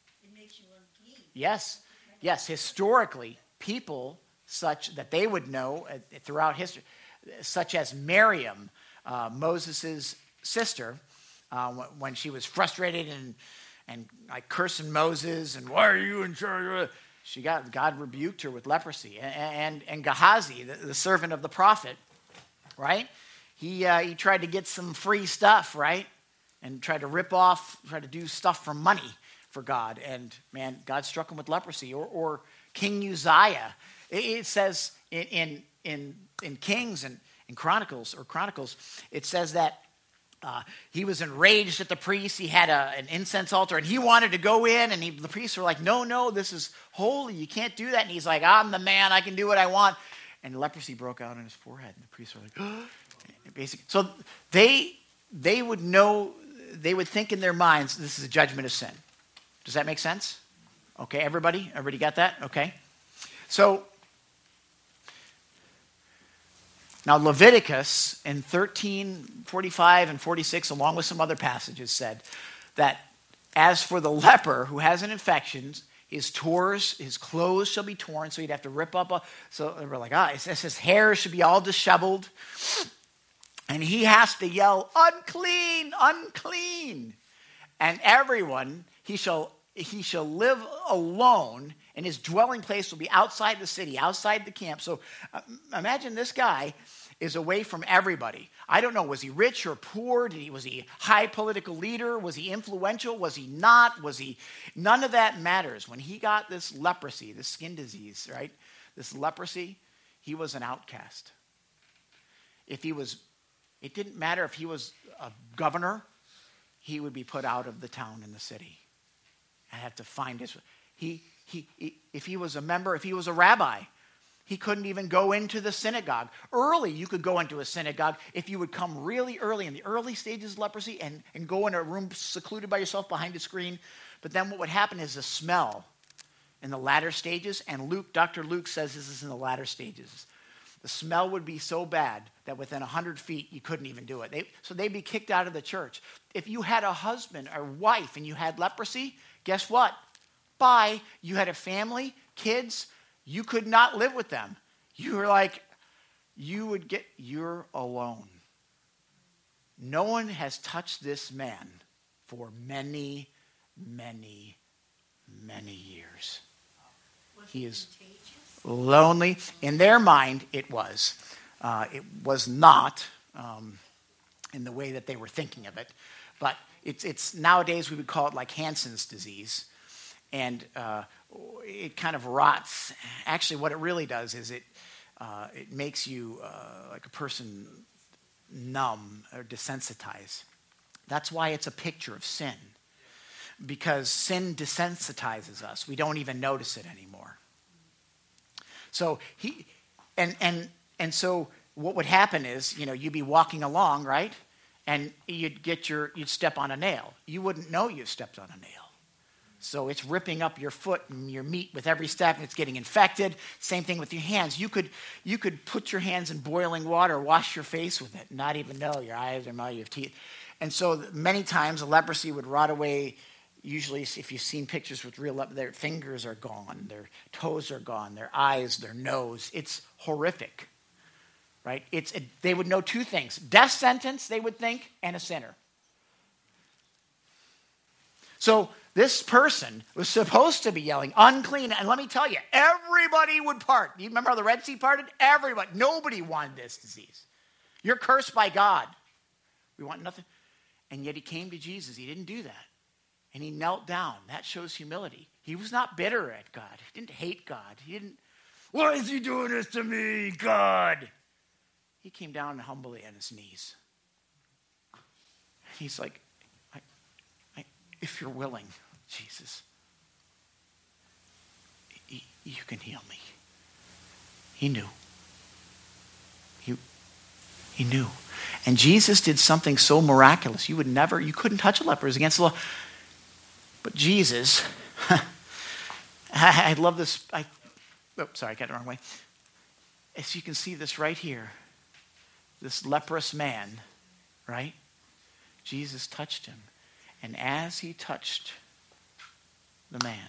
Yes, yes. Historically, people such that they would know uh, throughout history, such as Miriam, uh, Moses' sister, uh, when she was frustrated and and like cursing Moses and why are you in charge? She got God rebuked her with leprosy. And and, and Gehazi, the, the servant of the prophet, right? He uh, he tried to get some free stuff, right, and tried to rip off, tried to do stuff for money for God, and man, God struck him with leprosy. Or, or King Uzziah, it, it says in in in, in Kings and in Chronicles or Chronicles, it says that uh, he was enraged at the priests. He had a, an incense altar, and he wanted to go in, and he, the priests were like, "No, no, this is holy. You can't do that." And he's like, "I'm the man. I can do what I want." And leprosy broke out on his forehead, and the priests were like, "Oh." Basically, so they they would know, they would think in their minds, this is a judgment of sin. Does that make sense? Okay, everybody? Everybody got that? Okay. So, now Leviticus in thirteen forty-five and forty-six, along with some other passages, said that as for the leper who has an infection, his tores, his clothes shall be torn, so he'd have to rip up a, so we're like, ah, it says his hair should be all disheveled, and he has to yell, unclean, unclean. And everyone, he shall he shall live alone, and his dwelling place will be outside the city, outside the camp. So uh, imagine this guy is away from everybody. I don't know, was he rich or poor? Did he, was he high political leader? Was he influential? Was he not? Was he? None of that matters. When he got this leprosy, this skin disease, right? This leprosy, he was an outcast. If he was, it didn't matter if he was a governor, he would be put out of the town and the city. And have to find his. He, he, he, if he was a member, if he was a rabbi, he couldn't even go into the synagogue. Early, you could go into a synagogue if you would come really early in the early stages of leprosy and, and go in a room secluded by yourself behind a screen. But then what would happen is the smell in the latter stages, and Luke, Doctor Luke says this is in the latter stages. The smell would be so bad that within one hundred feet, you couldn't even do it. They, so they'd be kicked out of the church. If you had a husband or wife and you had leprosy, guess what? Bye. You had a family, kids, you could not live with them. You were like, you would get, you're alone. No one has touched this man for many, many, many years. He is lonely. In their mind, it was. Uh, it was not um, in the way that they were thinking of it. But it's, it's nowadays we would call it like Hansen's disease. And uh, it kind of rots. Actually, what it really does is it uh, it makes you uh, like a person numb or desensitized. That's why it's a picture of sin. Because sin desensitizes us. We don't even notice it anymore. So he, and and and so what would happen is, you know, you'd be walking along, right, and you'd get your, you'd step on a nail. You wouldn't know you stepped on a nail. So it's ripping up your foot and your meat with every step, and it's getting infected. Same thing with your hands. You could you could put your hands in boiling water, wash your face with it, and not even know your eyes or mouth, your teeth. And so many times the leprosy would rot away. Usually, if you've seen pictures with real leprosy, their fingers are gone, their toes are gone, their eyes, their nose. It's horrific, right? It's it, they would know two things: death sentence, they would think, and a sinner. So this person was supposed to be yelling, unclean. And let me tell you, everybody would part. You remember how the Red Sea parted? Everybody. Nobody wanted this disease. You're cursed by God. We want nothing. And yet he came to Jesus. He didn't do that. And he knelt down. That shows humility. He was not bitter at God. He didn't hate God. He didn't, why is he doing this to me, God? He came down humbly on his knees. He's like, I, I, if you're willing, Jesus, y- you can heal me. He knew. He, he knew. And Jesus did something so miraculous. You would never, you couldn't touch a leper. It was against the law. But Jesus, I, I love this. I, oh, sorry, I got it the wrong way. As you can see this right here, this leprous man, right? Jesus touched him. And as he touched the man,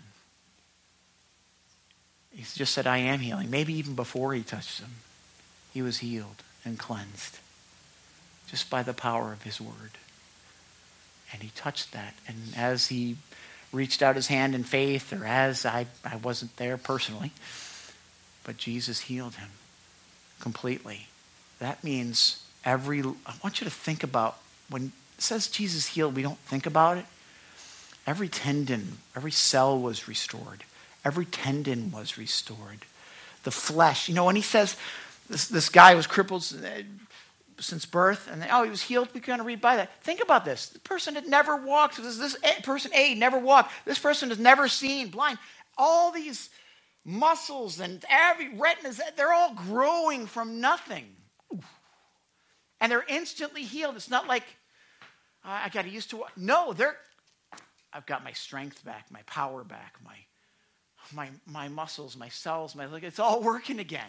he just said, I am healing. Maybe even before he touched him, he was healed and cleansed just by the power of his word. And he touched that. And as he reached out his hand in faith, or as I, I wasn't there personally, but Jesus healed him completely. That means every, I want you to think about, when it says Jesus healed, we don't think about it. Every tendon, every cell was restored. Every tendon was restored. The flesh, you know, when he says this, this guy was crippled since birth, and then, oh, he was healed. We kind of read by that. Think about this. The person had never walked. This, this person A never walked. This person has never seen, blind. All these muscles and every retinas, they're all growing from nothing. And they're instantly healed. It's not like, uh, I got used to what. No, they're, I've got my strength back, my power back, my, my, my muscles, my cells, my, it's all working again.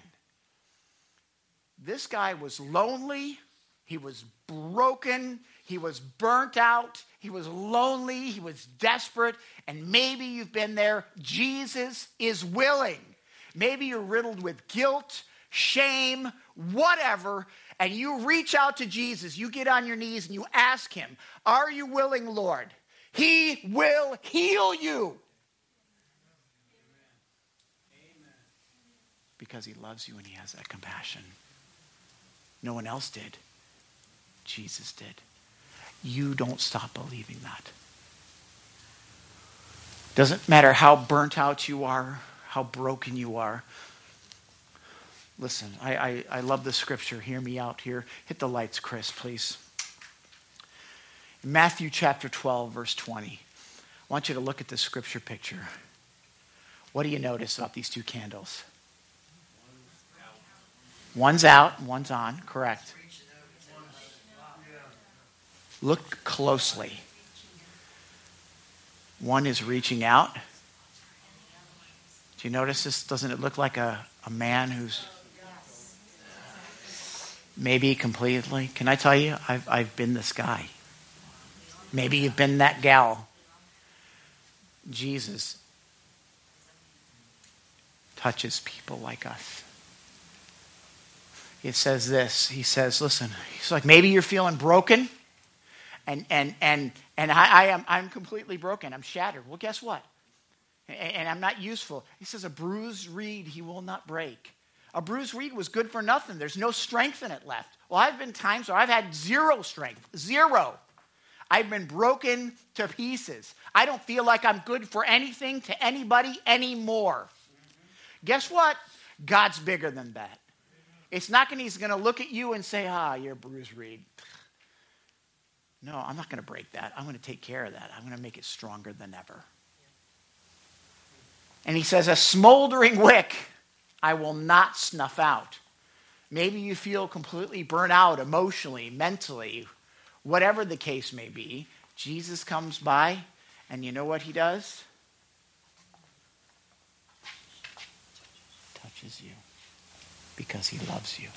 This guy was lonely, he was broken, he was burnt out, he was lonely, he was desperate, and maybe you've been there. Jesus is willing. Maybe you're riddled with guilt, shame, whatever, and you reach out to Jesus, you get on your knees and you ask him, are you willing, Lord? He will heal you. Amen. Because he loves you and he has that compassion. No one else did. Jesus did. You don't stop believing that. Doesn't matter how burnt out you are, how broken you are. Listen, I, I, I love the scripture. Hear me out here. Hit the lights, Chris, please. In Matthew chapter twelve, verse twenty. I want you to look at this scripture picture. What do you notice about these two candles? One's out, one's on, correct. Look closely. One is reaching out. Do you notice this? Doesn't it look like a, a man who's maybe completely? Can I tell you, I've, I've been this guy. Maybe you've been that gal. Jesus touches people like us. It says this. He says, listen, he's like, maybe you're feeling broken. And and and and I, I am I'm completely broken. I'm shattered. Well, guess what? and I'm not useful. He says, a bruised reed he will not break. A bruised reed was good for nothing. There's no strength in it left. Well, I've been times where I've had zero strength, zero. I've been broken to pieces. I don't feel like I'm good for anything to anybody anymore. Mm-hmm. Guess what? God's bigger than that. It's not going to, he's going to look at you and say, ah, you're a bruised reed. No, I'm not going to break that. I'm going to take care of that. I'm going to make it stronger than ever. And he says, a smoldering wick I will not snuff out. Maybe you feel completely burnt out emotionally, mentally, whatever the case may be. Jesus comes by, and you know what he does? Touches you because he loves you.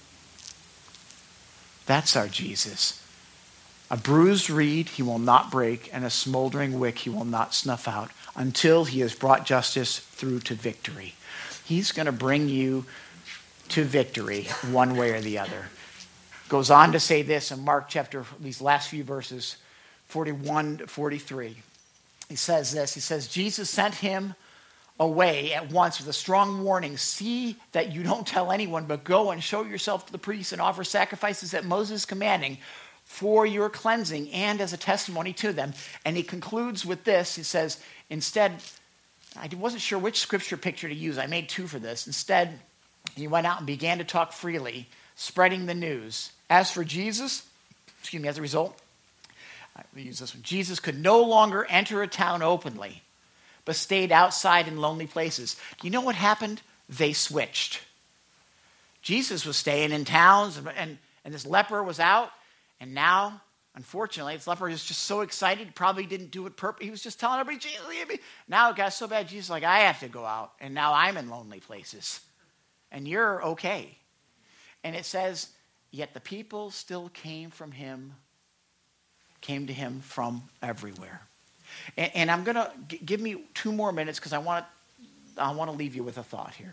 That's our Jesus. A bruised reed he will not break, and a smoldering wick he will not snuff out until he has brought justice through to victory. He's going to bring you to victory one way or the other. Goes on to say this in Mark chapter, these last few verses, forty-one to forty-three. He says this, he says, Jesus sent him away at once with a strong warning. See that you don't tell anyone, but go and show yourself to the priests and offer sacrifices that Moses is commanding for your cleansing and as a testimony to them. And he concludes with this. He says, instead, I wasn't sure which scripture picture to use. I made two for this. Instead, he went out and began to talk freely, spreading the news. As for Jesus, excuse me, as a result, I will use this one. Jesus could no longer enter a town openly, but stayed outside in lonely places. Do you know what happened? They switched. Jesus was staying in towns, and, and this leper was out, and now, unfortunately, this leper is just so excited, he probably didn't do it purposely. He was just telling everybody, Jesus, leave me. Now it got so bad, Jesus is like, I have to go out, and now I'm in lonely places. And you're okay. And it says, yet the people still came from him, came to him from everywhere. And, and I'm going to, g- give me two more minutes because I want to I want to leave you with a thought here.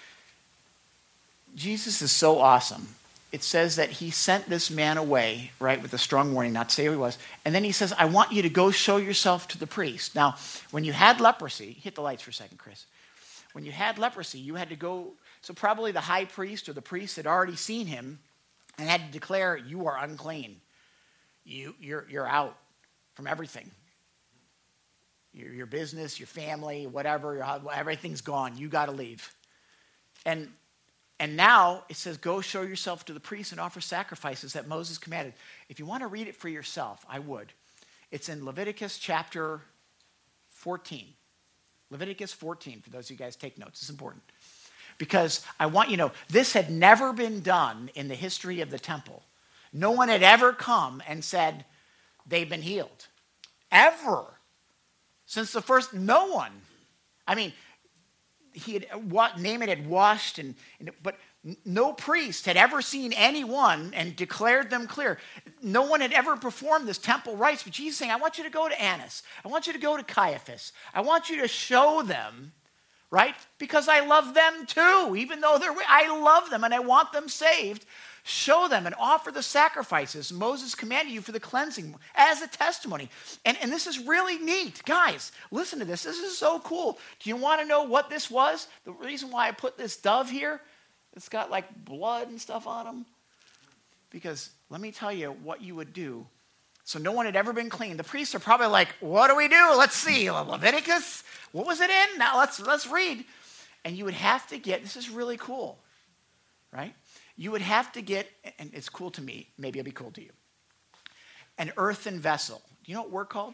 Jesus is so awesome. It says that he sent this man away, right, with a strong warning, not to say who he was. And then he says, I want you to go show yourself to the priest. Now, when you had leprosy, hit the lights for a second, Chris. When you had leprosy, you had to go, so probably the high priest or the priest had already seen him and had to declare, you are unclean. You, you're, you're out from everything. Your, your business, your family, whatever, your, everything's gone. You got to leave. And And now it says, go show yourself to the priest and offer sacrifices that Moses commanded. If you want to read it for yourself, I would. It's in Leviticus chapter fourteen. Leviticus fourteen, for those of you guys take notes. It's important. Because I want you to know, this had never been done in the history of the temple. No one had ever come and said, they've been healed. Ever. Since the first, no one. I mean, he had, Naaman had washed, and, and but no priest had ever seen anyone and declared them clear. No one had ever performed this temple rites. But Jesus is saying, I want you to go to Annas. I want you to go to Caiaphas. I want you to show them, right? Because I love them too. Even though they're, I love them and I want them saved. Show them and offer the sacrifices Moses commanded you for the cleansing as a testimony. And, and this is really neat. Guys, listen to this. This is so cool. Do you want to know what this was? The reason why I put this dove here, it's got like blood and stuff on them. Because let me tell you what you would do. So no one had ever been clean. The priests are probably like, what do we do? Let's see. Leviticus? What was it in? Now let's let's read. And you would have to get, this is really cool, right? You would have to get, and it's cool to me, maybe it'll be cool to you, an earthen vessel. Do you know what we're called?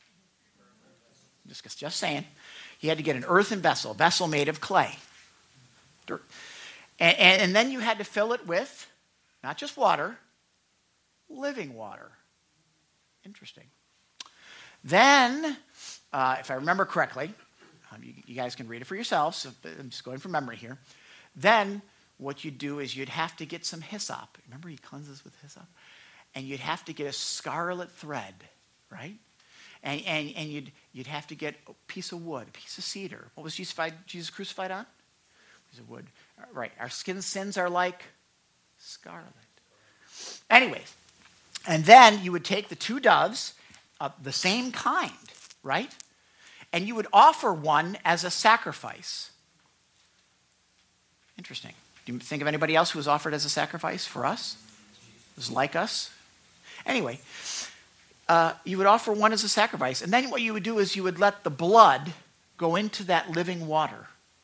Just, just saying. You had to get an earthen vessel, a vessel made of clay. Dirt. And, and, and then you had to fill it with, not just water, living water. Interesting. Then, uh, if I remember correctly, um, you, you guys can read it for yourselves, so I'm just going from memory here. Then, what you'd do is you'd have to get some hyssop. Remember he cleanses with hyssop? And you'd have to get a scarlet thread, right? And, and, and you'd, you'd have to get a piece of wood, a piece of cedar. What was Jesus, Jesus crucified on? A piece of wood. Right, our skin sins are like scarlet. Anyways, and then you would take the two doves of the same kind, right? and you would offer one as a sacrifice. Interesting. Do you think of anybody else who was offered as a sacrifice for us? It was like us? Anyway, uh, you would offer one as a sacrifice, and then what you would do is you would let the blood go into that living water.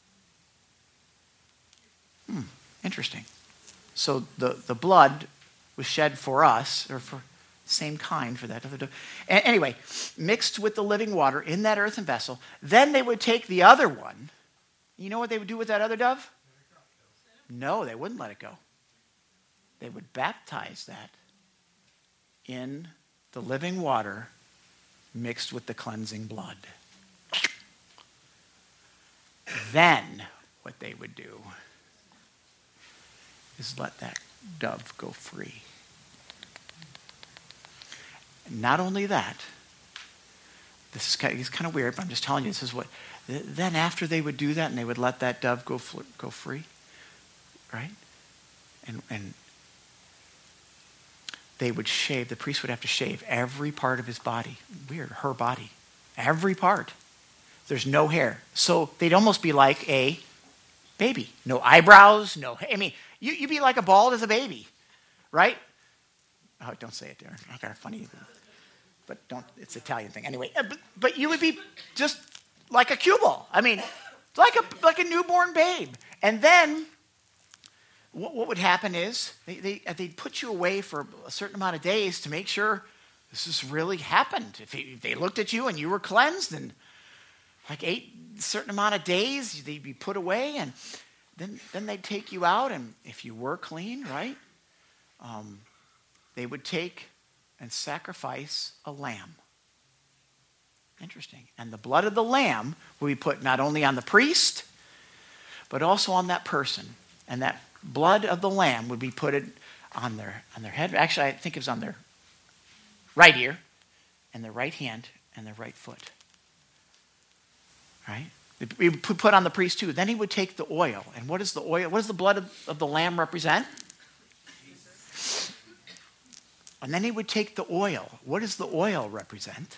Hmm, interesting. So the, the blood was shed for us, or for same kind for that other dove. A- anyway, mixed with the living water in that earthen vessel. Then they would take the other one. You know what they would do with that other dove? No, they wouldn't let it go. They would baptize that in the living water mixed with the cleansing blood. Then what they would do is let that dove go free. And not only that, this is kind of, it's kind of weird, but I'm just telling you, this is what, then after they would do that and they would let that dove go go free, right? And, and they would shave, the priest would have to shave every part of his body. Weird, her body. Every part. There's no hair. So they'd almost be like a baby. No eyebrows, no, I mean, you, you'd be like a bald as a baby, right? Oh, don't say it, Darren. Okay, funny. But don't, it's an Italian thing. Anyway, but, but you would be just like a cue ball. I mean, like a, like a newborn babe. And then what, what would happen is they, they, they'd put you away for a certain amount of days to make sure this has really happened. If, if they looked at you and you were cleansed and like eight certain amount of days, they'd be put away, and then then they'd take you out, and if you were clean, right, um, they would take and sacrifice a lamb. Interesting. And the blood of the lamb would be put not only on the priest, but also on that person. And that blood of the lamb would be put on their on their head. Actually, I think it was on their right ear, and their right hand, and their right foot. Right? We would put on the priest too. Then he would take the oil. And what is the oil? What does the blood of, of the lamb represent? Jesus. And then he would take the oil. What does the oil represent?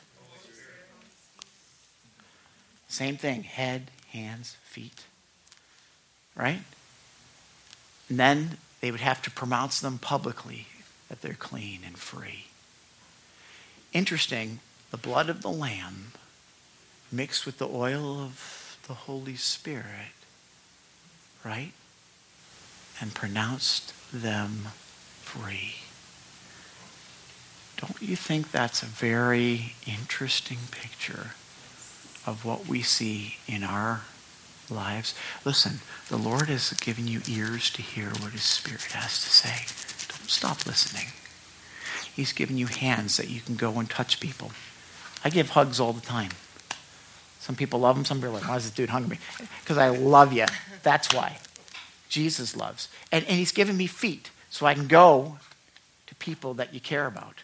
Same thing. Head, hands, feet. Right? And then they would have to pronounce them publicly that they're clean and free. Interesting. The blood of the lamb mixed with the oil of the Holy Spirit, right? And pronounced them free. Don't you think that's a very interesting picture of what we see in our lives? Listen, the Lord has given you ears to hear what His Spirit has to say. Don't stop listening. He's given you hands that you can go and touch people. I give hugs all the time. Some people love them. Some people are like, why is this dude hugging me? Because I love you. That's why. Jesus loves. And, and He's given me feet so I can go to people that you care about.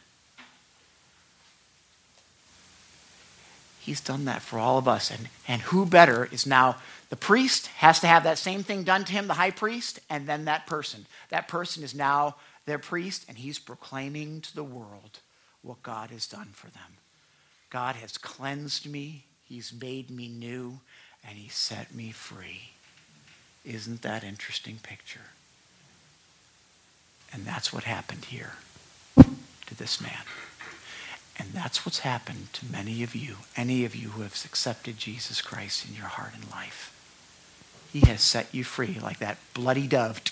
He's done that for all of us. And, and who better is now, the priest has to have that same thing done to him, the high priest, and then that person. That person is now their priest, and he's proclaiming to the world what God has done for them. God has cleansed me. He's made me new, and He set me free. Isn't that an interesting picture? And that's what happened here to this man. And that's what's happened to many of you, any of you who have accepted Jesus Christ in your heart and life. He has set you free like that bloody dove.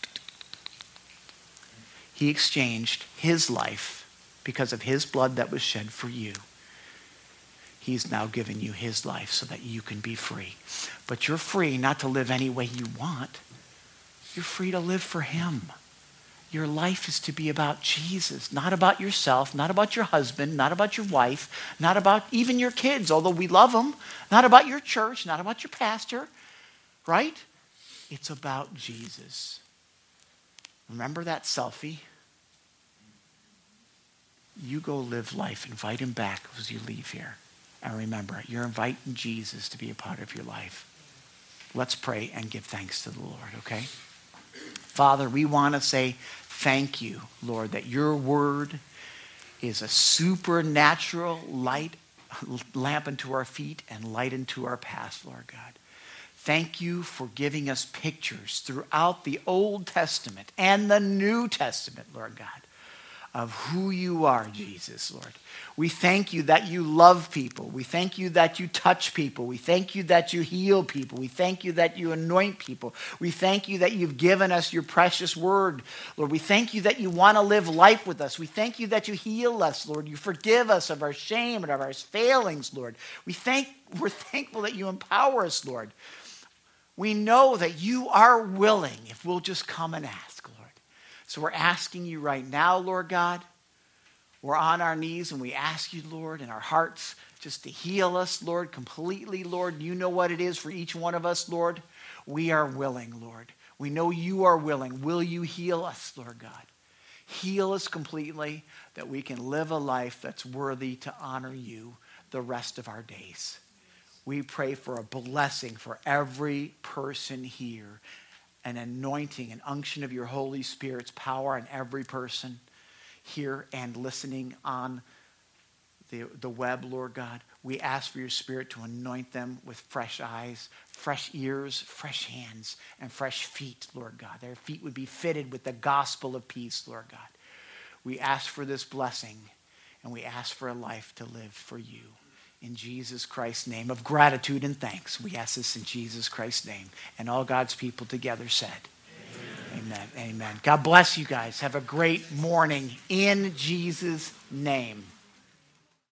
He exchanged His life because of His blood that was shed for you. He's now given you His life so that you can be free. But you're free not to live any way you want. You're free to live for Him. Your life is to be about Jesus, not about yourself, not about your husband, not about your wife, not about even your kids, although we love them, not about your church, not about your pastor, right? It's about Jesus. Remember that selfie? You go live life. Invite Him back as you leave here. And remember, you're inviting Jesus to be a part of your life. Let's pray and give thanks to the Lord, okay? Father, we want to say thank you, Lord, that your word is a supernatural light lamp unto our feet and light unto our path, Lord God. Thank you for giving us pictures throughout the Old Testament and the New Testament, Lord God, of who you are, Jesus, Lord. We thank you that you love people. We thank you that you touch people. We thank you that you heal people. We thank you that you anoint people. We thank you that you've given us your precious word, Lord. We thank you that you want to live life with us. We thank you that you heal us, Lord. You forgive us of our shame and of our failings, Lord. We thank, we're thankful that you empower us, Lord. We know that you are willing if we'll just come and ask, Lord. So we're asking you right now, Lord God. We're on our knees and we ask you, Lord, in our hearts just to heal us, Lord, completely, Lord. You know what it is for each one of us, Lord. We are willing, Lord. We know you are willing. Will you heal us, Lord God? Heal us completely that we can live a life that's worthy to honor you the rest of our days. We pray for a blessing for every person here, an anointing, an unction of your Holy Spirit's power on every person here and listening on the, the web, Lord God. We ask for your Spirit to anoint them with fresh eyes, fresh ears, fresh hands, and fresh feet, Lord God. Their feet would be fitted with the gospel of peace, Lord God. We ask for this blessing, and we ask for a life to live for you. In Jesus Christ's name of gratitude and thanks, we ask this in Jesus Christ's name. And all God's people together said, Amen. Amen. Amen. God bless you guys. Have a great morning in Jesus' name.